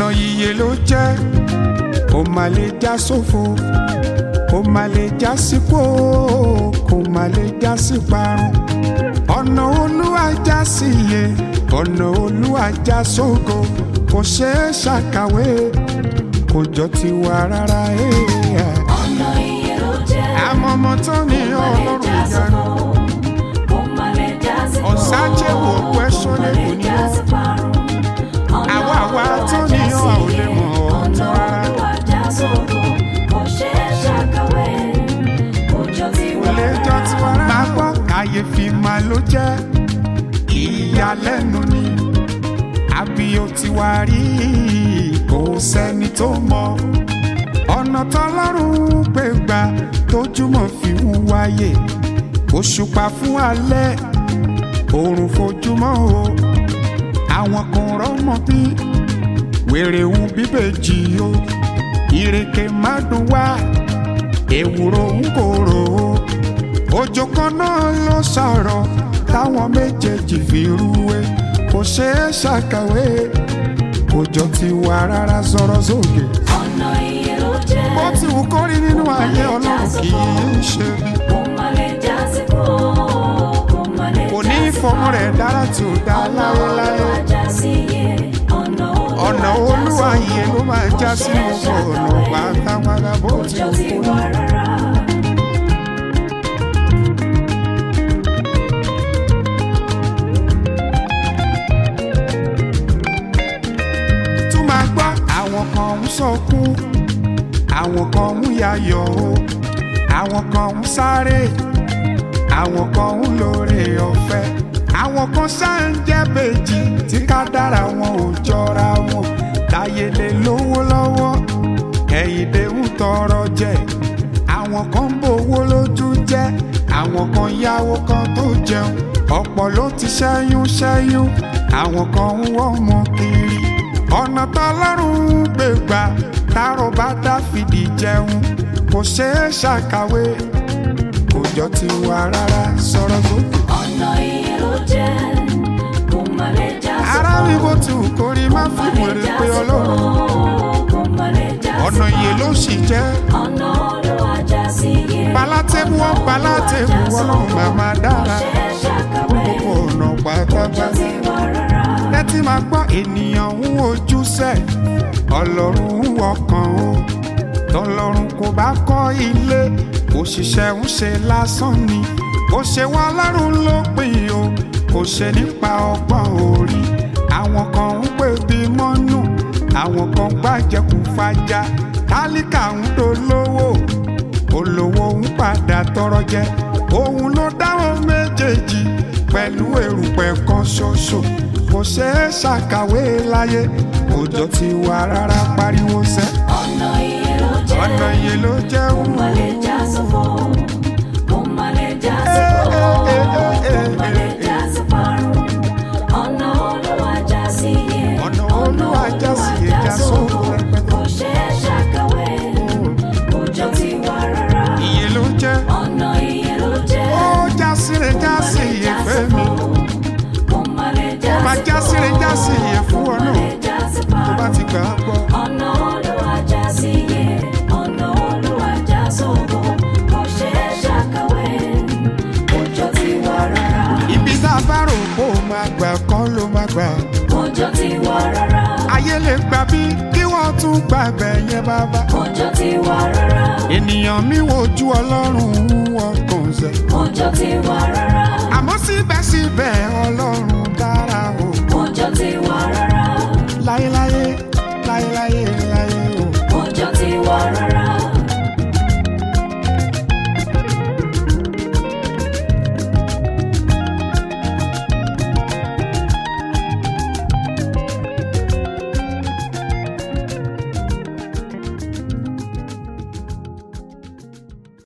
ọ̀nà ìyè ló jẹ́, kò má lè já sófo, kò má lè já sípò, kò má lè já sí parun. ọ̀nà Olúwa já sí ìyè, ọ̀nà Olúwa já sógo, kò ṣeé ṣàkàwé, kò jọ tiwa rárá. ọ̀nà ìyè ló jẹ́, àmọ́ ọmọ tó ní Ọlọ́run ìyanu, ọ̀sájẹ́wò pẹ́ṣọ́ lẹ́kùn ní àwa tó ní ọ̀ ò lè mọ̀ ọ̀tọ̀ rárá. Olèjọ́ tí wọ́n rà máa gbọ́ kàyéfì máa ló jẹ́, ìyàlẹ́nu ni àbí ó ti wá rí, kò sẹ́ni tó mọ̀ ọ̀nà tọ́lọ́run gbé gbà tójúmọ́ fi ń wáyé. òṣùpá fún alẹ́, oòrùn fojúmọ́ o. àwọn kan rọ́mọ bí wèrè ń bíbèjì o. ìrèké má dùn wá, ewúro ń korò o. òjò kan náà ló sọ̀rọ̀ táwọn méjèèjì fi rúwé, kò ṣeé ṣàkàwé, òjò ti wà rárá. sọ̀rọ̀ sókè. ọ̀nà ìyè ló jẹ́, bó ti wù kó rí nínú ayé Ọlọ́run kì í ṣe bí. kò ní fọmọ rẹ̀ dára tí ò dá láéláé. ọ̀nà Olúwa ìyè ló máa já sínú ọ̀nà pátápátá bó ti wù kó rí. àwọn kan ń sọkún, àwọn kan ń yayọ̀ o. àwọn kan ń sáré, àwọn kan ń lóore ọ̀fẹ́. àwọn kan ṣáà ń jẹ́ bèjì tí kádàrá wọn ò jọra wọn. táyé lè lówó lọ́wọ́, ẹ̀yìndé ń tọrọ jẹ. àwọn kan ń bowó lójú jẹ́, àwọn kan yáwó kan tó jẹun. ọ̀pọ̀ ló ti ṣẹ́yún ṣẹ́yún, àwọn kan ń wọ́n mú kiri. ọ̀nà tọ́lọ́run gbé gbà tárò bá Dáfídì jẹun, kò ṣeé ṣàkàwé, kò jọ tiwa rárá. sọ̀rọ̀ sókè. ọ̀nà ìyè ló jẹ́, kò má lè já sófo. ara mi bó ti wù kó rí, má fi wèrè pé Ọlọ́run. ọ̀nà ìyè ló sì jẹ́. ọ̀nà Olúwa já sí ìyè. balátẹ́bù wọn balátẹ́bù Ọlọ́run màmá dára. gbogbo ọ̀nà pátápátá. tẹ́tí máa gbọ́ ènìyàn ń wojú sẹ́, Ọlọ́run ń wọkàn o. tọ́lọ́run kò bá kọ́ ilé, òṣìṣẹ́ ń ṣe lásán ni. kò ṣe wọ́n Ọlọ́run ló pín o, kò ṣe nípa ọgbọ́n orí. àwọn kan ń pè bí mọ́nù, àwọn kan gbàjẹkù fàjà. tálíkà ń dolówó, olówó ń padà tọrọ jẹ. òun ló dáhùn méjèèjì pẹ̀lú erùpẹ̀ kan ṣoṣo. kò ṣeé ṣàkàwé láyé, òjò ti wà rárá. pariwo sẹ́. ọ̀nà ìyè ló jẹ́, ọ̀nà ìyè ló jẹ́ kò má lè já sófo, kò má lè já sípò, kò má lè já sí parun. ọ̀nà Olúwa já sí ìyè, ọ̀nà Olúwa já sí ìyè, já sóko rẹpẹtẹ. kò ṣeé ṣàkàwé, òjò ti wà rárá. ìyè ló jẹ́, ọ̀nà ìyè ló jẹ́, ó já síre já sí ìyè fẹ́ mi. kò má lè já ó máa já síre já sí ìyè fún ọ náà, tó bá ti gbà á gbọ́. ọ̀nà Olúwa já sí ìyè, ọ̀nà Olúwa já sóko, kò ṣeé ṣàkàwé, òjò ti wà rárá. ibi tá a bá rò kó o máa gbà kọ́ ló máa gbà. òjò ti wà rárá. ayé lè gbà bí kí wọ́n tún gbà bẹ̀ yẹn bàbá. òjò ti wà rárá. ènìyàn mi wojú Ọlọ́run wọ́n kàn sẹ́. òjò ti wà rárá. àmọ́ síbẹ̀síbẹ̀ Ọlọ́run